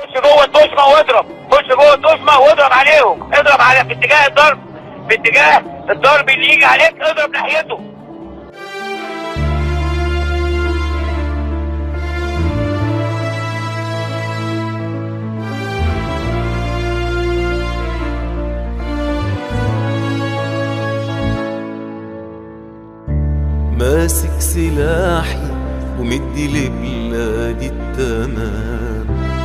خش جوه الدشمه واضرب، خش جوه الدشمه واضرب عليهم، اضرب على في اتجاه الضرب، في اتجاه الضرب اللي يجي عليك اضرب ناحيته. ماسك سلاحي ومدي لبلادي التمام،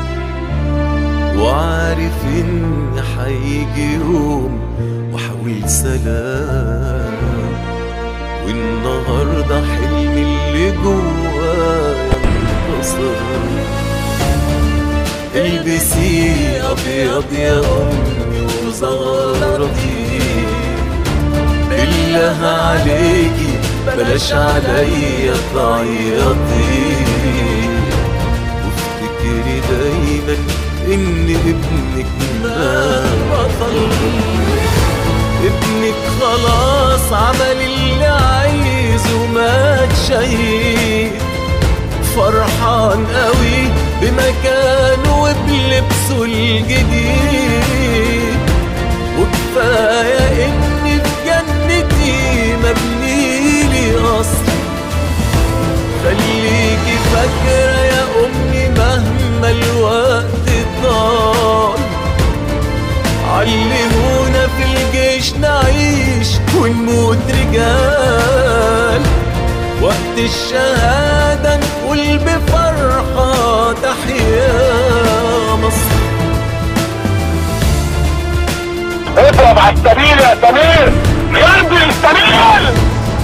وعارف إن حيجي يوم وحاول سلام، والنهاردة حلمي اللي جوايا انتصر. البسي أبيض يا أمي وزغرتي، بالله عليكي بلاش عليا تعيطي، وافتكري دايما ان ابنك ما بطل. ابنك خلاص عمل اللي عايزه ومات شهيد، فرحان قوي بمكانه وبلبسه الجديد، وكفايه اني في جنتي مبنيلي قصر. خليكي فاكرة يا أمي مهما الوقت طال، علمونا في الجيش نعيش ونموت رجال، وقت الشهادة نقول بفرحة تحيا مصر. اضرب على السبيل يا سمير، غربي السبيل.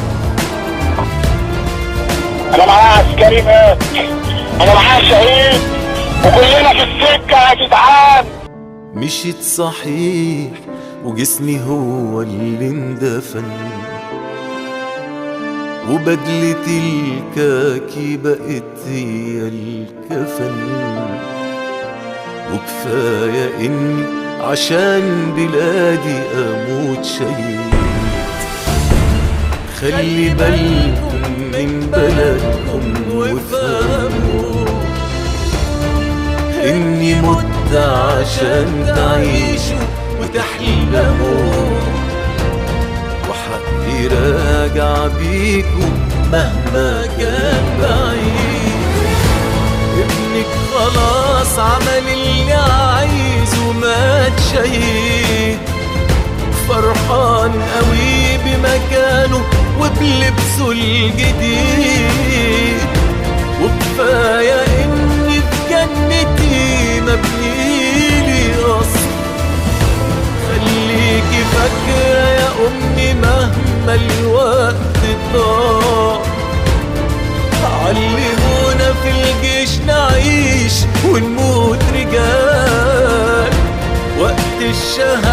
انا معايا عسكري مات، انا معايا شهيد، وكلنا في السكه يا جدعان. مشيت صحيح وجسمي هو اللي اندفن، وبدلتي الكاكي بقت هي الكفن، وكفاية اني عشان بلادي اموت شهيد. خلي بالكم من بلدكم وافهموا اني مت عشان تعيشوا وتحلموا، وحقي راجع بيكم مهما كان بعيد. ابنك خلاص عمل اللي عايزه ومات شهيد، فرحان قوي بمكانه وبلبسه الجديد، وكفاية اني في جنتي مبنيلي قصر. خليكي فاكرة يا أمي مهما الوقت طال، علمونا في الجيش نعيش ونموت رجال، وقت الشهادة